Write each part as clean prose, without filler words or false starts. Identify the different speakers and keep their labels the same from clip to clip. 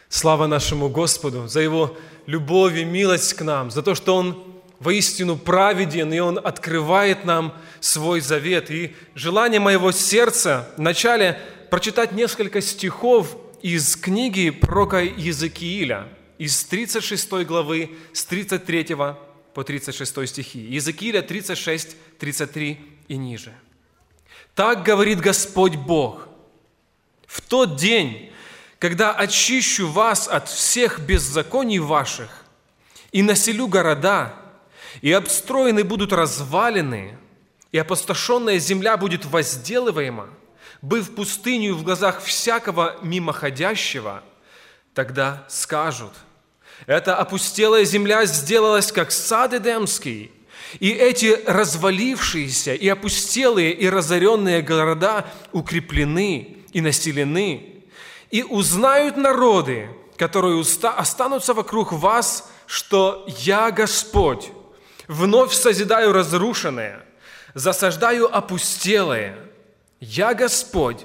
Speaker 1: Слава нашему Господу за Его любовь и милость к нам, за то, что Он воистину праведен, и Он открывает нам свой завет. И желание моего сердца вначале прочитать несколько стихов из книги пророка Иезекииля, из 36 главы, с 33 по 36 стихи. Иезекииля 36, 33 и ниже. «Так говорит Господь Бог: в тот день, когда очищу вас от всех беззаконий ваших и населю города, и обстроены будут развалины, и опустошенная земля будет возделываема, быв пустынью в глазах всякого мимоходящего, тогда скажут: эта опустелая земля сделалась, как сад Эдемский, и эти развалившиеся и опустелые и разоренные города укреплены и населены. И узнают народы, которые останутся вокруг вас, что я Господь, вновь созидаю разрушенное, засаждаю опустелое. Я Господь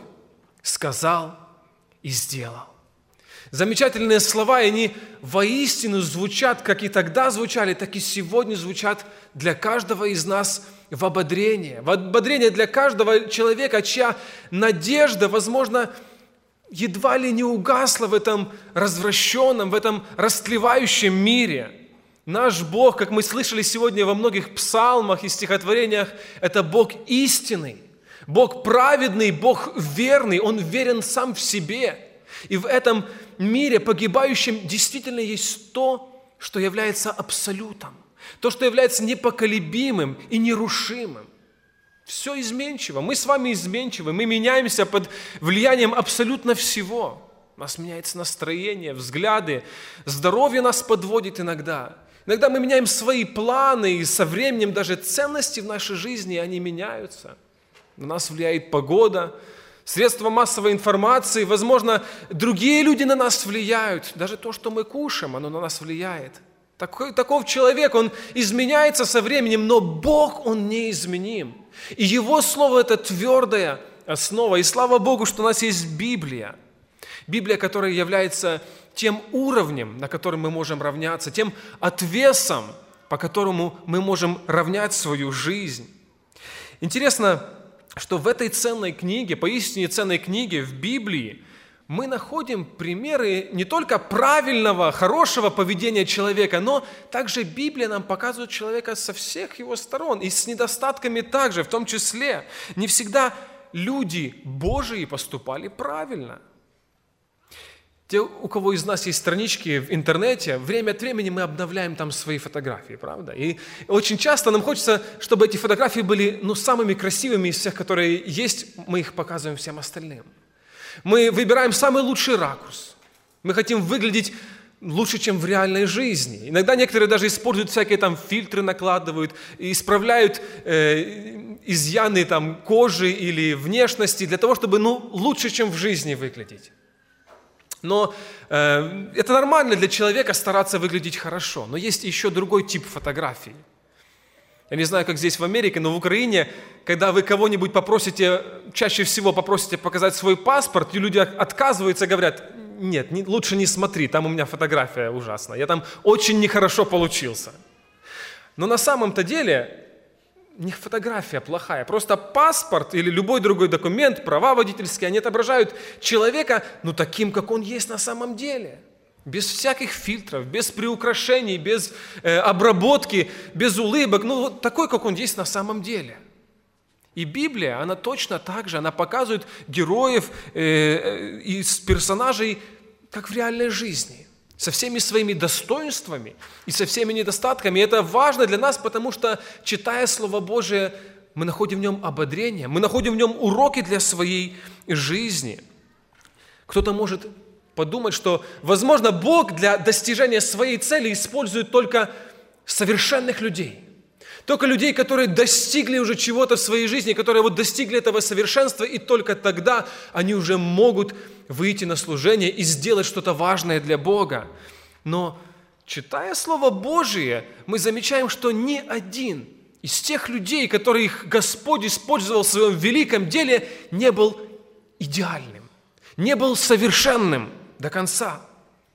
Speaker 1: сказал и сделал». Замечательные слова, и они воистину звучат, как и тогда звучали, так и сегодня звучат для каждого из нас в ободрение. В ободрение для каждого человека, чья надежда, возможно, едва ли не угасла в этом развращенном, в этом растлевающем мире. Наш Бог, как мы слышали сегодня во многих псалмах и стихотворениях, это Бог истинный, Бог праведный, Бог верный, Он верен сам в себе. И в этом мире погибающем действительно есть то, что является абсолютом, то, что является непоколебимым и нерушимым. Все изменчиво. Мы с вами изменчивы. Мы меняемся под влиянием абсолютно всего. У нас меняется настроение, взгляды, здоровье нас подводит иногда. Иногда мы меняем свои планы, и со временем даже ценности в нашей жизни, они меняются. На нас влияет погода, средства массовой информации, возможно, другие люди на нас влияют. Даже то, что мы кушаем, оно на нас влияет. Таков человек, он изменяется со временем, но Бог, Он неизменим. И Его Слово – это твердая основа. И слава Богу, что у нас есть Библия. Библия, которая является тем уровнем, на котором мы можем равняться, тем отвесом, по которому мы можем равнять свою жизнь. Интересно, что в этой ценной книге, поистине ценной книге, в Библии, мы находим примеры не только правильного, хорошего поведения человека, но также Библия нам показывает человека со всех его сторон и с недостатками также, в том числе. Не всегда люди Божии поступали правильно. Те, у кого из нас есть странички в интернете, время от времени мы обновляем там свои фотографии, правда? И очень часто нам хочется, чтобы эти фотографии были самыми красивыми из всех, которые есть, мы их показываем всем остальным. Мы выбираем самый лучший ракурс. Мы хотим выглядеть лучше, чем в реальной жизни. Иногда некоторые даже используют всякие там фильтры, накладывают, и исправляют изъяны там кожи или внешности для того, чтобы лучше, чем в жизни выглядеть. Но это нормально для человека стараться выглядеть хорошо. Но есть еще другой тип фотографий. Я не знаю, как здесь в Америке, но в Украине, когда вы кого-нибудь попросите, чаще всего попросите показать свой паспорт, и люди отказываются, говорят: нет, лучше не смотри, там у меня фотография ужасная, я там очень нехорошо получился. Но на самом-то деле не фотография плохая, просто паспорт или любой другой документ, права водительские, они отображают человека, таким, как он есть на самом деле. Без всяких фильтров, без приукрашений, без обработки, без улыбок, такой, как он есть на самом деле. И Библия, она точно так же, она показывает героев и персонажей, как в реальной жизни, со всеми своими достоинствами и со всеми недостатками. И это важно для нас, потому что, читая Слово Божие, мы находим в нем ободрение, мы находим в нем уроки для своей жизни. Кто-то может подумать, что, возможно, Бог для достижения своей цели использует только совершенных людей. Только людей, которые достигли уже чего-то в своей жизни, которые достигли этого совершенства, и только тогда они уже могут выйти на служение и сделать что-то важное для Бога. Но, читая Слово Божие, мы замечаем, что ни один из тех людей, которых Господь использовал в своем великом деле, не был идеальным, не был совершенным до конца.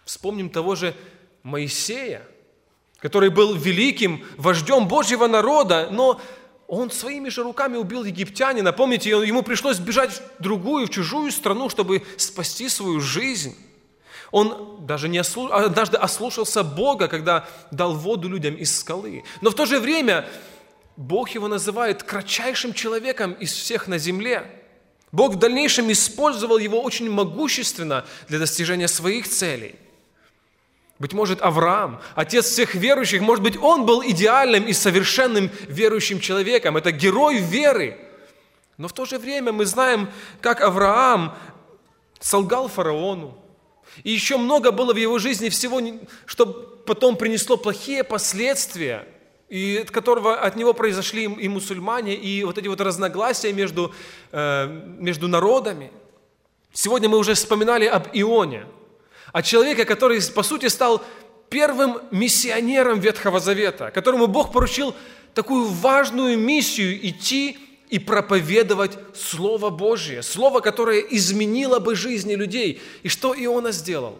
Speaker 1: Вспомним того же Моисея, который был великим вождем Божьего народа, но он своими же руками убил египтянина. Помните, ему пришлось бежать в другую, в чужую страну, чтобы спасти свою жизнь. Он даже однажды ослушался Бога, когда дал воду людям из скалы. Но в то же время Бог его называет кратчайшим человеком из всех на земле. Бог в дальнейшем использовал его очень могущественно для достижения своих целей. Быть может, Авраам, отец всех верующих, может быть, он был идеальным и совершенным верующим человеком. Это герой веры. Но в то же время мы знаем, как Авраам солгал фараону. И еще много было в его жизни всего, что потом принесло плохие последствия, и от него произошли и мусульмане, и вот эти вот разногласия между народами. Сегодня мы уже вспоминали об Ионе, о человеке, который, по сути, стал первым миссионером Ветхого Завета, которому Бог поручил такую важную миссию идти и проповедовать Слово Божье, Слово, которое изменило бы жизни людей. И что Иона сделал?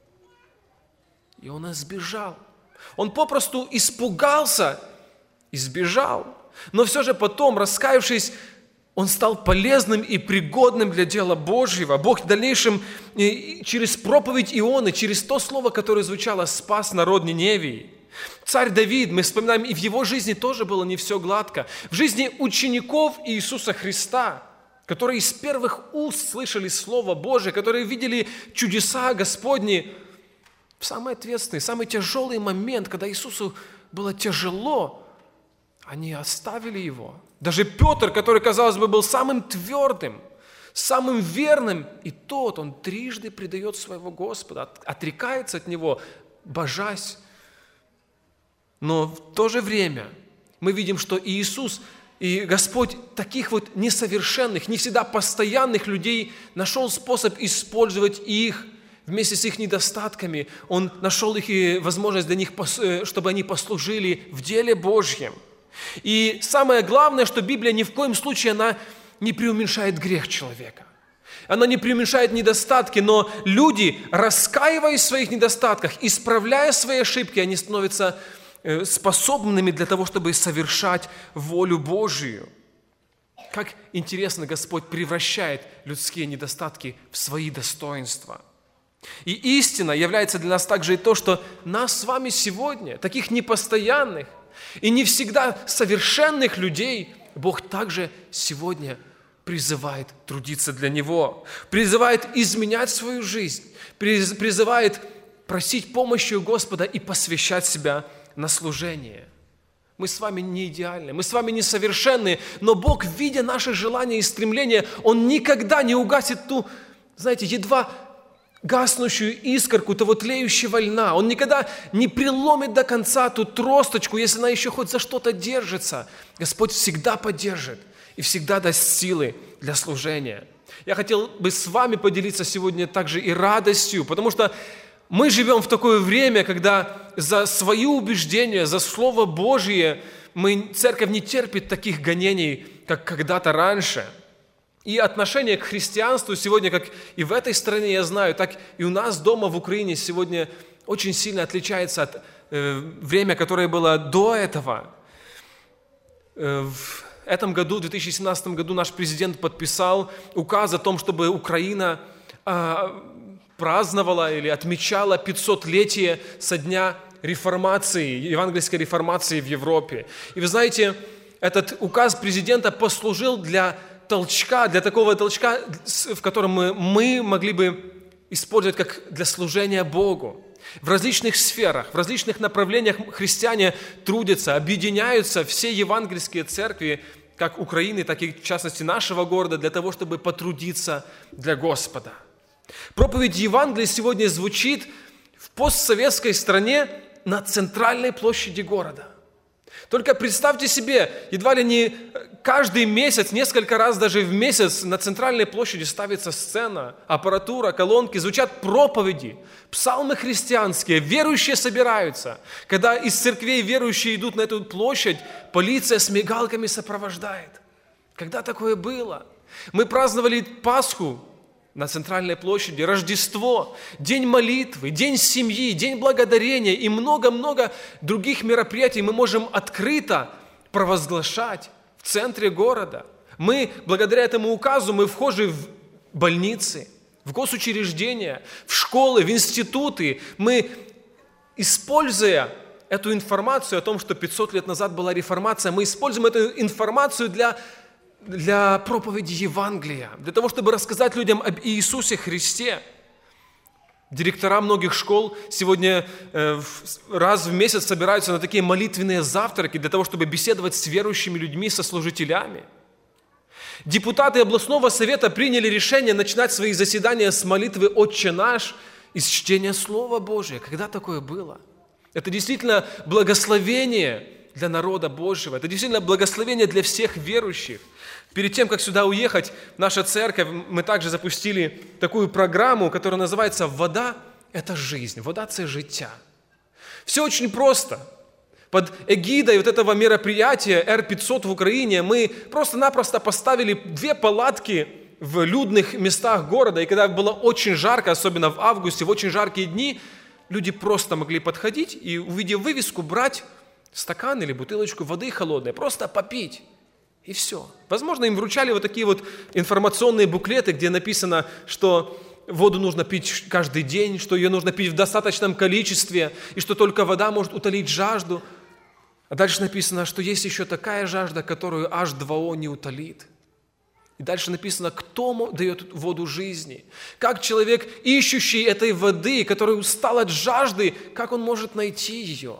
Speaker 1: Иона сбежал. Он попросту испугался и сбежал. Но все же потом, раскаявшись, он стал полезным и пригодным для дела Божьего. Бог в дальнейшем через проповедь Ионы, через то слово, которое звучало, спас народ Ниневии. Царь Давид, мы вспоминаем, и в его жизни тоже было не все гладко. В жизни учеников Иисуса Христа, которые из первых уст слышали Слово Божие, которые видели чудеса Господни, в самый ответственный, самый тяжелый момент, когда Иисусу было тяжело, они оставили Его. Даже Петр, который, казалось бы, был самым твердым, самым верным, и он трижды предает своего Господа, отрекается от Него, божась. Но в то же время мы видим, что Иисус и Господь таких вот несовершенных, не всегда постоянных людей нашел способ использовать их вместе с их недостатками. Он нашел их и возможность для них, чтобы они послужили в деле Божьем. И самое главное, что Библия ни в коем случае она не преуменьшает грех человека. Она не преуменьшает недостатки, но люди, раскаиваясь в своих недостатках, исправляя свои ошибки, они становятся способными для того, чтобы совершать волю Божию. Как интересно Господь превращает людские недостатки в свои достоинства. И истина является для нас также и то, что нас с вами сегодня, таких непостоянных и не всегда совершенных людей, Бог также сегодня призывает трудиться для Него, призывает изменять свою жизнь, призывает просить помощи у Господа и посвящать себя на служение. Мы с вами не идеальны, мы с вами не совершенны, но Бог, видя наши желания и стремления, Он никогда не угасит ту, знаете, едва гаснущую искорку того тлеющего льна. Он никогда не преломит до конца ту тросточку, если она еще хоть за что-то держится. Господь всегда поддержит и всегда даст силы для служения. Я хотел бы с вами поделиться сегодня также и радостью, потому что мы живем в такое время, когда за свои убеждения, за Слово Божие церковь не терпит таких гонений, как когда-то раньше. И отношение к христианству сегодня, как и в этой стране, я знаю, так и у нас дома в Украине сегодня очень сильно отличается от времени, которое было до этого. В этом году, в 2017 году, наш президент подписал указ о том, чтобы Украина праздновала или отмечала 500-летие со дня реформации, евангельской реформации в Европе. И вы знаете, этот указ президента послужил для такого толчка, в котором мы могли бы использовать как для служения Богу. В различных сферах, в различных направлениях христиане трудятся, объединяются, все евангельские церкви, как Украины, так и, в частности, нашего города, для того, чтобы потрудиться для Господа. Проповедь Евангелия сегодня звучит в постсоветской стране на центральной площади города. Только представьте себе, едва ли не каждый месяц, несколько раз даже в месяц на центральной площади ставится сцена, аппаратура, колонки, звучат проповеди, псалмы христианские, верующие собираются. Когда из церквей верующие идут на эту площадь, полиция с мигалками сопровождает. Когда такое было? Мы праздновали Пасху на центральной площади, Рождество, День молитвы, День семьи, День благодарения и много-много других мероприятий мы можем открыто провозглашать в центре города. Мы, благодаря этому указу, мы вхожи в больницы, в госучреждения, в школы, в институты. Мы, используя эту информацию о том, что 500 лет назад была реформация, мы используем эту информацию для проповеди Евангелия, для того, чтобы рассказать людям об Иисусе Христе. Директора многих школ сегодня раз в месяц собираются на такие молитвенные завтраки для того, чтобы беседовать с верующими людьми, со служителями. Депутаты областного совета приняли решение начинать свои заседания с молитвы «Отче наш» и с чтения Слова Божия. Когда такое было? Это действительно благословение для народа Божьего. Это действительно благословение для всех верующих. Перед тем, как сюда уехать, наша церковь, мы также запустили такую программу, которая называется «Вода – это жизнь», «Вода – це життя». Все очень просто. Под эгидой вот этого мероприятия R500 в Украине мы просто-напросто поставили 2 палатки в людных местах города. И когда было очень жарко, особенно в августе, в очень жаркие дни, люди просто могли подходить и, увидев вывеску, брать стакан или бутылочку воды холодной, просто попить. И все. Возможно, им вручали вот такие вот информационные буклеты, где написано, что воду нужно пить каждый день, что ее нужно пить в достаточном количестве, и что только вода может утолить жажду. А дальше написано, что есть еще такая жажда, которую H2O не утолит. И дальше написано, кто дает воду жизни. Как человек, ищущий этой воды, который устал от жажды, как он может найти ее?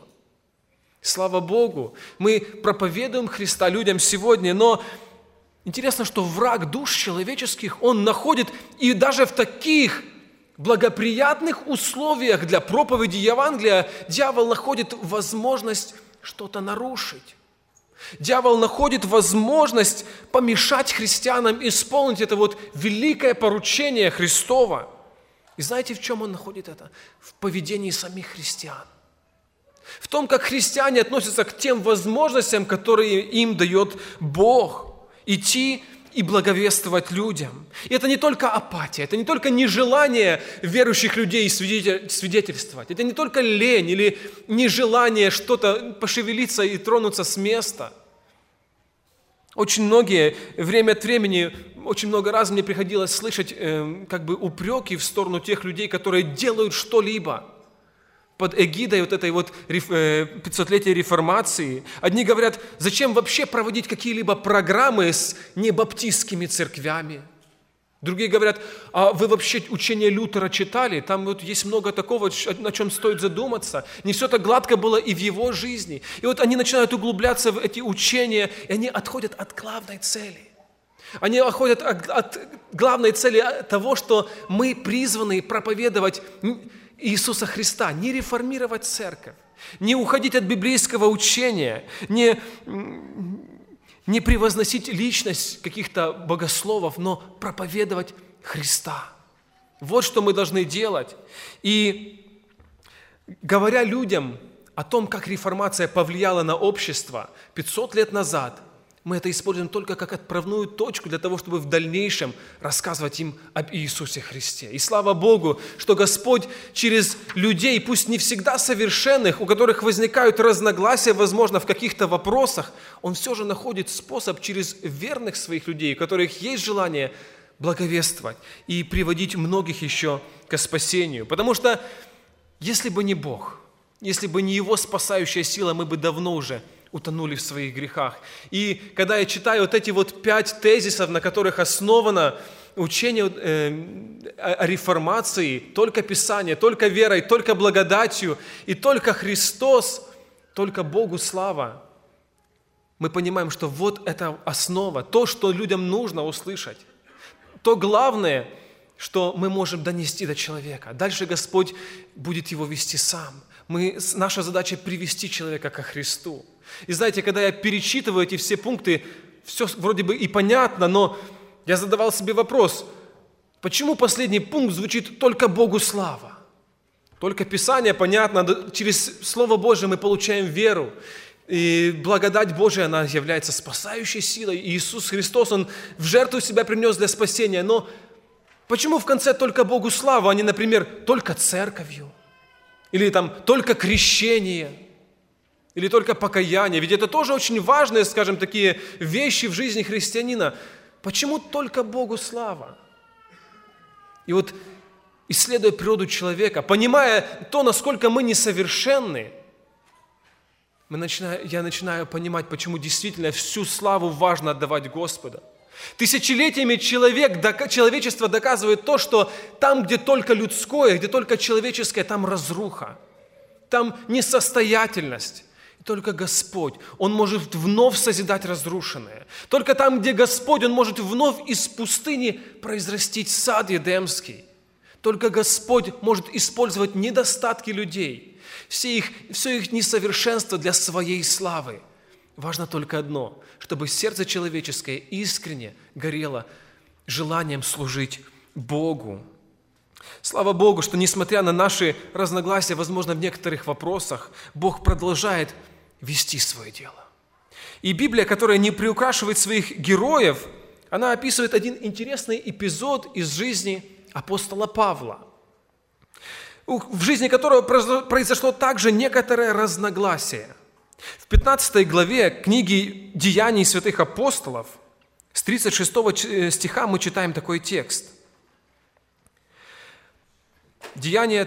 Speaker 1: Слава Богу, мы проповедуем Христа людям сегодня, но интересно, что враг душ человеческих, он находит и даже в таких благоприятных условиях для проповеди Евангелия дьявол находит возможность что-то нарушить. Дьявол находит возможность помешать христианам исполнить это вот великое поручение Христова. И знаете, в чем он находит это? В поведении самих христиан. В том, как христиане относятся к тем возможностям, которые им дает Бог. Идти и благовествовать людям. И это не только апатия, это не только нежелание верующих людей свидетельствовать, это не только лень или нежелание что-то пошевелиться и тронуться с места. Очень многие, время от времени, очень много раз мне приходилось слышать упреки в сторону тех людей, которые делают что-либо под эгидой вот этой вот 500-летия реформации. Одни говорят, зачем вообще проводить какие-либо программы с небаптистскими церквями? Другие говорят, а вы вообще учение Лютера читали? Там вот есть много такого, о чем стоит задуматься. Не все так гладко было и в его жизни. И вот они начинают углубляться в эти учения, и они отходят от главной цели. Они отходят от главной цели того, что мы призваны проповедовать Иисуса Христа, не реформировать церковь, не уходить от библейского учения, не превозносить личность каких-то богословов, но проповедовать Христа. Вот что мы должны делать. И говоря людям о том, как реформация повлияла на общество 500 лет назад, мы это используем только как отправную точку для того, чтобы в дальнейшем рассказывать им об Иисусе Христе. И слава Богу, что Господь через людей, пусть не всегда совершенных, у которых возникают разногласия, возможно, в каких-то вопросах, Он все же находит способ через верных своих людей, у которых есть желание благовествовать и приводить многих еще к спасению. Потому что если бы не Бог, если бы не Его спасающая сила, мы бы давно уже утонули в своих грехах. И когда я читаю вот эти вот 5 тезисов, на которых основано учение о реформации, только Писание, только верой, только благодатью и только Христос, только Богу слава, мы понимаем, что вот это основа, то, что людям нужно услышать, то главное, что мы можем донести до человека. Дальше Господь будет его вести сам. Наша задача привести человека ко Христу. И знаете, когда я перечитываю эти все пункты, все вроде бы и понятно, но я задавал себе вопрос, почему последний пункт звучит «только Богу слава»? Только Писание, понятно, через Слово Божие мы получаем веру. И благодать Божия, она является спасающей силой. И Иисус Христос, Он в жертву себя принес для спасения. Но Почему в конце только Богу слава, а не, например, только церковью? Или там только крещение? Или только покаяние? Ведь это тоже очень важные, скажем, такие вещи в жизни христианина. Почему только Богу слава? И вот, исследуя природу человека, понимая то, насколько мы несовершенны, я начинаю понимать, почему действительно всю славу важно отдавать Господу. Тысячелетиями человечество доказывает то, что там, где только людское, где только человеческое, там разруха, там несостоятельность. И только Господь, Он может вновь созидать разрушенное. Только там, где Господь, Он может вновь из пустыни произрастить сад Едемский. Только Господь может использовать недостатки людей, все их несовершенство для своей славы. Важно только одно, чтобы сердце человеческое искренне горело желанием служить Богу. Слава Богу, что несмотря на наши разногласия, возможно, в некоторых вопросах, Бог продолжает вести свое дело. И Библия, которая не приукрашивает своих героев, она описывает один интересный эпизод из жизни апостола Павла, в жизни которого произошло также некоторое разногласие. В 15 главе книги «Деяний святых апостолов» с 36 стиха мы читаем такой текст. Деяния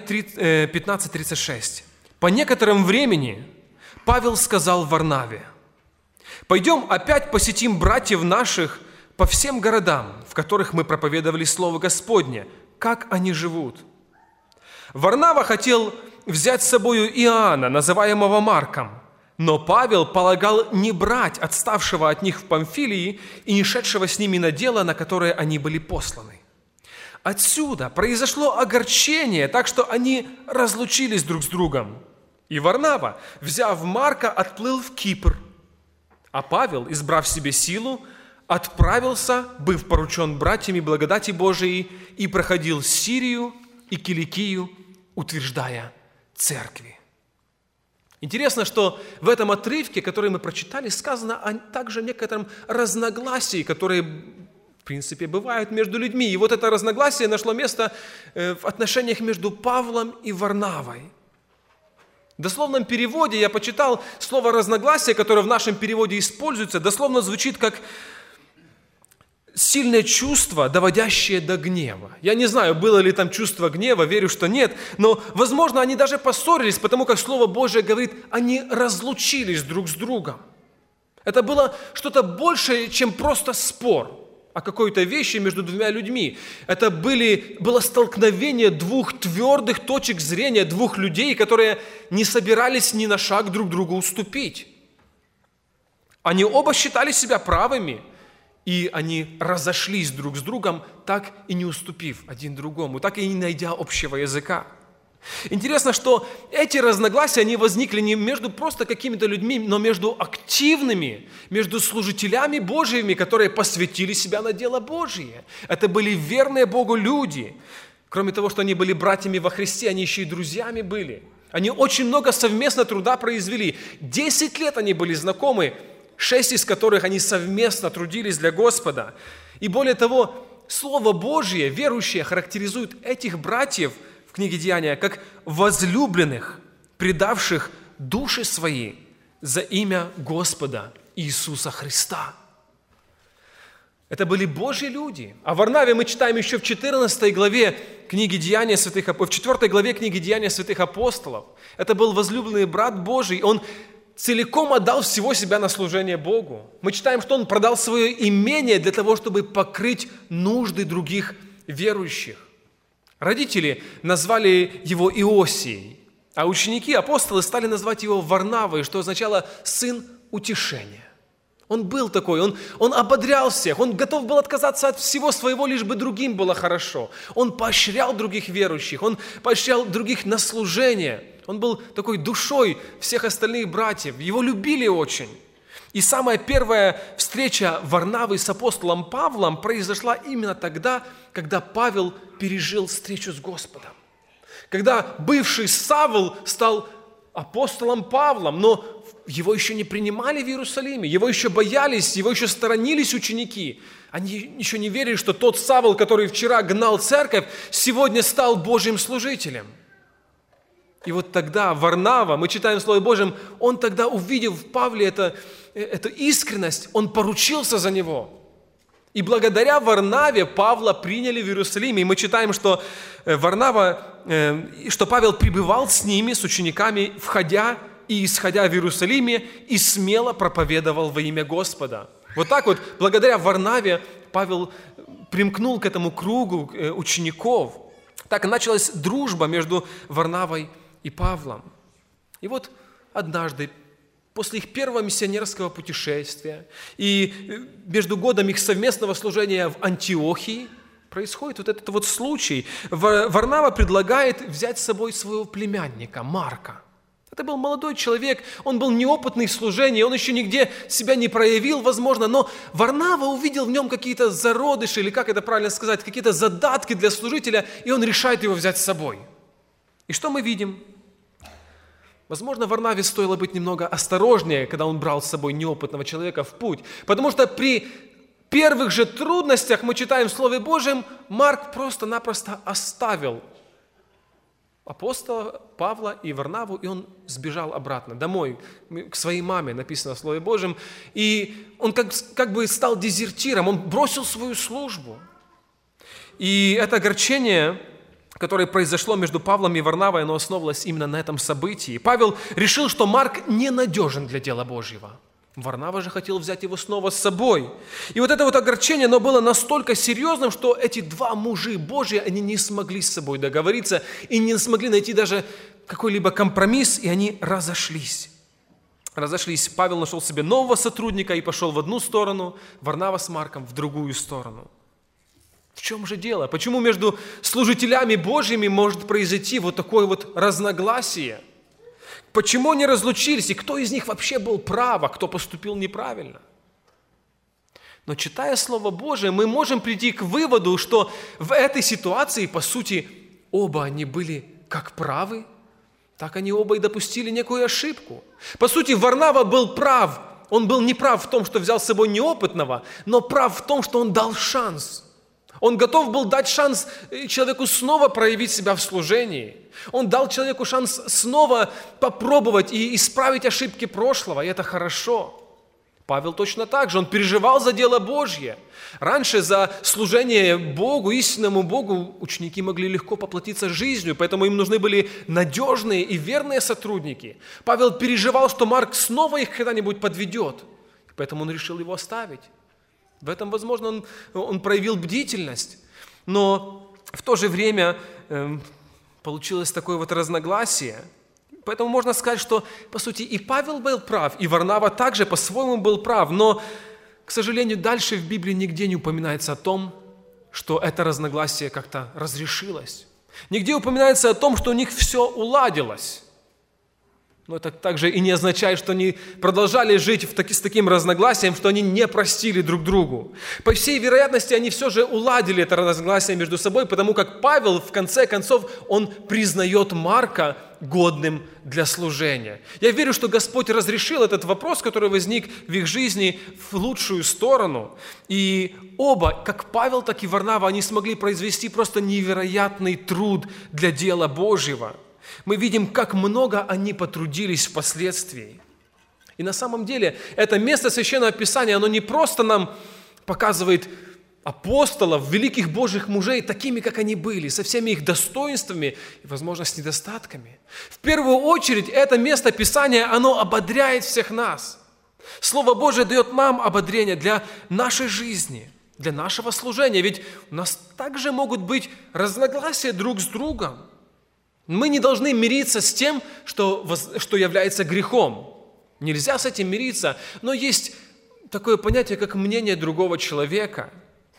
Speaker 1: 15:36. «По некотором времени Павел сказал Варнаве: „Пойдем опять посетим братьев наших по всем городам, в которых мы проповедовали Слово Господне, как они живут“. Варнава хотел взять с собою Иоанна, называемого Марком, но Павел полагал не брать отставшего от них в Памфилии и не шедшего с ними на дело, на которое они были посланы. Отсюда произошло огорчение, так что они разлучились друг с другом. И Варнава, взяв Марка, отплыл в Кипр, а Павел, избрав себе силу, отправился, быв поручен братьями благодати Божией, и проходил Сирию и Киликию, утверждая церкви». Интересно, что в этом отрывке, который мы прочитали, сказано также о некотором разногласии, которые, в принципе, бывают между людьми. И вот это разногласие нашло место в отношениях между Павлом и Варнавой. В дословном переводе я почитал слово «разногласие», которое в нашем переводе используется, дословно звучит как сильное чувство, доводящее до гнева. Я не знаю, было ли там чувство гнева, верю, что нет, но, возможно, они даже поссорились, потому как Слово Божие говорит, они разлучились друг с другом. Это было что-то большее, чем просто спор о какой-то вещи между двумя людьми. Это было столкновение двух твердых точек зрения, двух людей, которые не собирались ни на шаг друг другу уступить. Они оба считали себя правыми, и они разошлись друг с другом, так и не уступив один другому, так и не найдя общего языка. Интересно, что эти разногласия, они возникли не между просто какими-то людьми, но между активными, между служителями Божьими, которые посвятили себя на дело Божие. Это были верные Богу люди. Кроме того, что они были братьями во Христе, они еще и друзьями были. Они очень много совместно труда произвели. 10 лет они были знакомы, 6 из которых они совместно трудились для Господа. И более того, Слово Божье, верующие, характеризуют этих братьев в книге Деяния как возлюбленных, предавших души свои за имя Господа Иисуса Христа. Это были Божьи люди. О Варнаве мы читаем еще в 14 главе книги Деяния святых, в 4 главе книги Деяния святых апостолов. Это был возлюбленный брат Божий. Он целиком отдал всего себя на служение Богу. Мы читаем, что он продал свое имение для того, чтобы покрыть нужды других верующих. Родители назвали его Иосией, а ученики, апостолы, стали называть его Варнавой, что означало «сын утешения». Он был такой, он ободрял всех, он готов был отказаться от всего своего, лишь бы другим было хорошо. Он поощрял других верующих, он поощрял других на служение. Он был такой душой всех остальных братьев, его любили очень. И самая первая встреча Варнавы с апостолом Павлом произошла именно тогда, когда Павел пережил встречу с Господом. Когда бывший Савл стал апостолом Павлом, но его еще не принимали в Иерусалиме, его еще боялись, его еще сторонились ученики. Они еще не верили, что тот Савл, который вчера гнал церковь, сегодня стал Божьим служителем. И вот тогда Варнава, мы читаем в Слове Божьем, он тогда, увидев в Павле эту искренность, он поручился за него. И благодаря Варнаве Павла приняли в Иерусалиме. И мы читаем, что что Павел пребывал с ними, с учениками, входя и исходя в Иерусалиме, и смело проповедовал во имя Господа. Вот так вот, благодаря Варнаве, Павел примкнул к этому кругу учеников. Так началась дружба между Варнавой и Павлом. И вот однажды, после их первого миссионерского путешествия и между годом их совместного служения в Антиохии, происходит вот этот вот случай. Варнава предлагает взять с собой своего племянника Марка. Это был молодой человек, он был неопытный в служении, он еще нигде себя не проявил, возможно, но Варнава увидел в нем какие-то зародыши, или как это правильно сказать, какие-то задатки для служителя, и он решает его взять с собой. И что мы видим? Возможно, Варнаве стоило быть немного осторожнее, когда он брал с собой неопытного человека в путь, потому что при первых же трудностях, мы читаем в Слове Божьем, Марк просто-напросто оставил апостола Павла и Варнаву, и он сбежал обратно домой, к своей маме, написано в Слове Божьем, и он как бы стал дезертиром, он бросил свою службу. И это огорчение, которое произошло между Павлом и Варнавой, оно основывалось именно на этом событии. Павел решил, что Марк ненадежен для дела Божьего. Варнава же хотел взять его снова с собой. И вот это вот огорчение, оно было настолько серьезным, что эти два мужи Божьи, они не смогли с собой договориться и не смогли найти даже какой-либо компромисс, и они разошлись. Павел нашел себе нового сотрудника и пошел в одну сторону, Варнава с Марком в другую сторону. В чем же дело? Почему между служителями Божьими может произойти вот такое вот разногласие? Почему они разлучились, и кто из них вообще был прав, а кто поступил неправильно? Но читая Слово Божие, мы можем прийти к выводу, что в этой ситуации, по сути, оба они были как правы, так они оба и допустили некую ошибку. По сути, Варнава был прав. Он был не прав в том, что взял с собой неопытного, но прав в том, что он дал шанс. Он готов был дать шанс человеку снова проявить себя в служении. Он дал человеку шанс снова попробовать и исправить ошибки прошлого, и это хорошо. Павел точно так же, он переживал за дело Божье. Раньше за служение Богу, истинному Богу, ученики могли легко поплатиться жизнью, поэтому им нужны были надежные и верные сотрудники. Павел переживал, что Марк снова их когда-нибудь подведет, поэтому он решил его оставить. В этом, возможно, он проявил бдительность, но в то же время получилось такое вот разногласие. Поэтому можно сказать, что, по сути, и Павел был прав, и Варнава также по-своему был прав, но, к сожалению, дальше в Библии нигде не упоминается о том, что это разногласие как-то разрешилось. Нигде упоминается о том, что у них все уладилось. Но это также и не означает, что они продолжали жить с таким разногласием, что они не простили друг другу. По всей вероятности, они все же уладили это разногласие между собой, потому как Павел, в конце концов, он признает Марка годным для служения. Я верю, что Господь разрешил этот вопрос, который возник в их жизни, в лучшую сторону. И оба, как Павел, так и Варнава, они смогли произвести просто невероятный труд для дела Божьего. Мы видим, как много они потрудились впоследствии. И на самом деле это место Священного Писания, оно не просто нам показывает апостолов, великих Божьих мужей, такими, как они были, со всеми их достоинствами и, возможно, с недостатками. В первую очередь это место Писания, оно ободряет всех нас. Слово Божие дает нам ободрение для нашей жизни, для нашего служения. Ведь у нас также могут быть разногласия друг с другом. Мы не должны мириться с тем, что является грехом. Нельзя с этим мириться, но есть такое понятие, как мнение другого человека.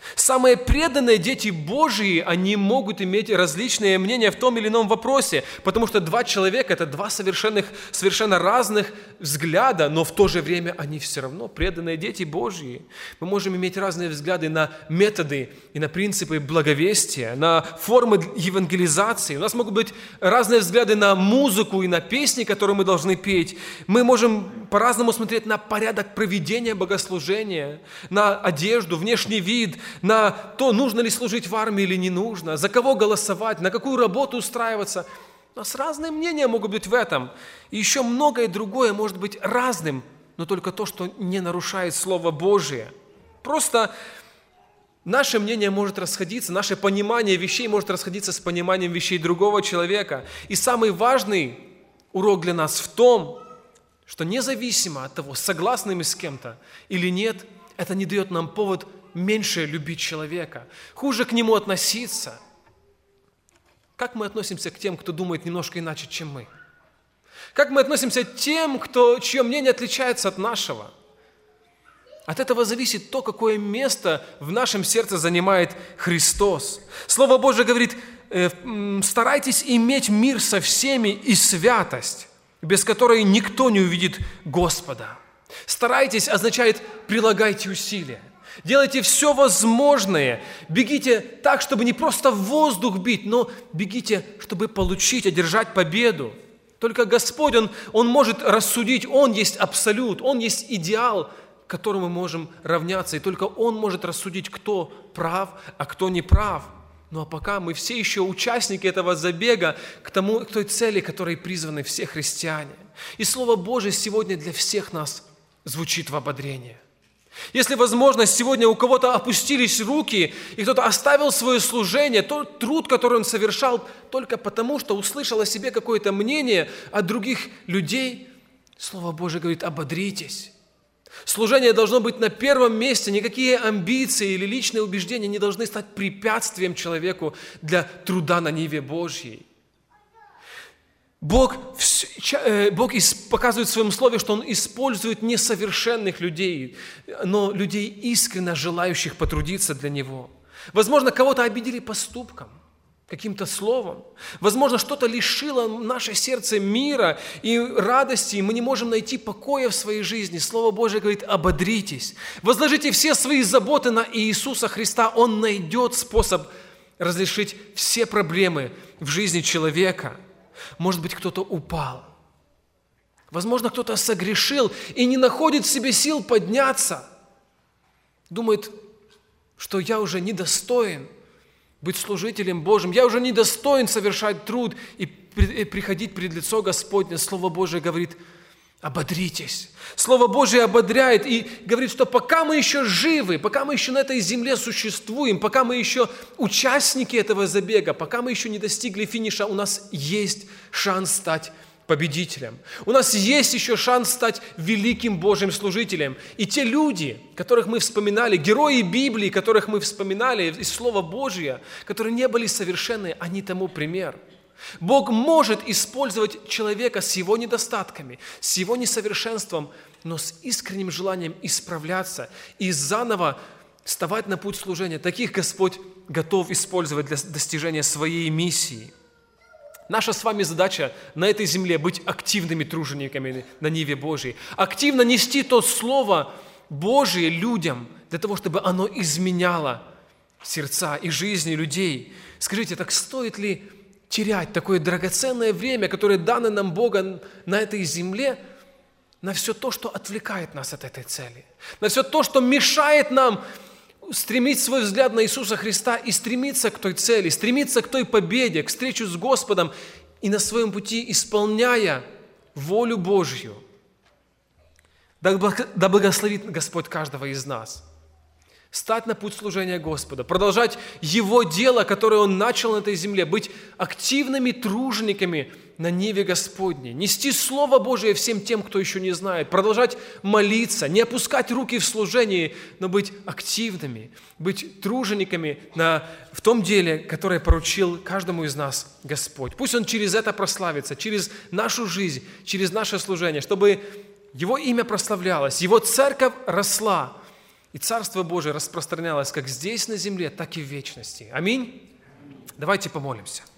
Speaker 1: Самые преданные дети Божьи, они могут иметь различные мнения в том или ином вопросе, потому что два человека – это два совершенно разных взгляда, но в то же время они все равно преданные дети Божьи. Мы можем иметь разные взгляды на методы и на принципы благовестия, на формы евангелизации. У нас могут быть разные взгляды на музыку и на песни, которые мы должны петь. Мы можем по-разному смотреть на порядок проведения богослужения, на одежду, внешний вид, на то, нужно ли служить в армии или не нужно, за кого голосовать, на какую работу устраиваться. У нас разные мнения могут быть в этом. И еще многое другое может быть разным, но только то, что не нарушает Слово Божие. Просто наше мнение может расходиться, наше понимание вещей может расходиться с пониманием вещей другого человека. И самый важный урок для нас в том, что независимо от того, согласны мы с кем-то или нет, это не дает нам повод меньше любить человека, хуже к нему относиться. Как мы относимся к тем, кто думает немножко иначе, чем мы? Как мы относимся к тем, чье мнение отличается от нашего? От этого зависит то, какое место в нашем сердце занимает Христос. Слово Божие говорит: старайтесь иметь мир со всеми и святость, без которой никто не увидит Господа. Старайтесь означает прилагайте усилия. Делайте все возможное. Бегите так, чтобы не просто в воздух бить, но бегите, чтобы получить, одержать победу. Только Господь, Он может рассудить, Он есть абсолют, Он есть идеал, к которому мы можем равняться. И только Он может рассудить, кто прав, а кто не прав. Ну а пока мы все еще участники этого забега к той цели, к которой призваны все христиане. И Слово Божие сегодня для всех нас звучит в ободрение. Если, возможно, сегодня у кого-то опустились руки, и кто-то оставил свое служение, тот труд, который он совершал, только потому, что услышал о себе какое-то мнение от других людей, Слово Божие говорит: ободритесь. Служение должно быть на первом месте. Никакие амбиции или личные убеждения не должны стать препятствием человеку для труда на ниве Божьей. Бог показывает в своем слове, что Он использует несовершенных людей, но людей, искренне желающих потрудиться для Него. Возможно, кого-то обидели поступком, каким-то словом. Возможно, что-то лишило наше сердце мира и радости, и мы не можем найти покоя в своей жизни. Слово Божие говорит: ободритесь, возложите все свои заботы на Иисуса Христа. Он найдет способ разрешить все проблемы в жизни человека. Может быть, кто-то упал. Возможно, кто-то согрешил и не находит в себе сил подняться. Думает, что я уже недостоин быть служителем Божьим, я уже недостоин совершать труд и приходить пред лицо Господне. Слово Божие говорит: ободритесь. Слово Божие ободряет и говорит, что пока мы еще живы, пока мы еще на этой земле существуем, пока мы еще участники этого забега, пока мы еще не достигли финиша, у нас есть шанс стать победителем. У нас есть еще шанс стать великим Божьим служителем. И те люди, которых мы вспоминали, герои Библии, которых мы вспоминали из Слова Божия, которые не были совершенны, они тому пример. Бог может использовать человека с его недостатками, с его несовершенством, но с искренним желанием исправляться и заново вставать на путь служения. Таких Господь готов использовать для достижения своей миссии. Наша с вами задача на этой земле быть активными тружениками на ниве Божьей, активно нести то Слово Божие людям для того, чтобы оно изменяло сердца и жизни людей. Скажите, так стоит ли терять такое драгоценное время, которое дано нам Богом на этой земле, на все то, что отвлекает нас от этой цели, на все то, что мешает нам стремить свой взгляд на Иисуса Христа и стремиться к той цели, стремиться к той победе, к встрече с Господом и на своем пути исполняя волю Божью. Да благословит Господь каждого из нас. Стать на путь служения Господа, продолжать Его дело, которое Он начал на этой земле, быть активными тружениками на ниве Господней, нести Слово Божие всем тем, кто еще не знает, продолжать молиться, не опускать руки в служении, но быть активными, быть тружениками в том деле, которое поручил каждому из нас Господь. Пусть Он через это прославится, через нашу жизнь, через наше служение, чтобы Его имя прославлялось, Его церковь росла, и Царство Божие распространялось как здесь на земле, так и в вечности. Аминь. Давайте помолимся.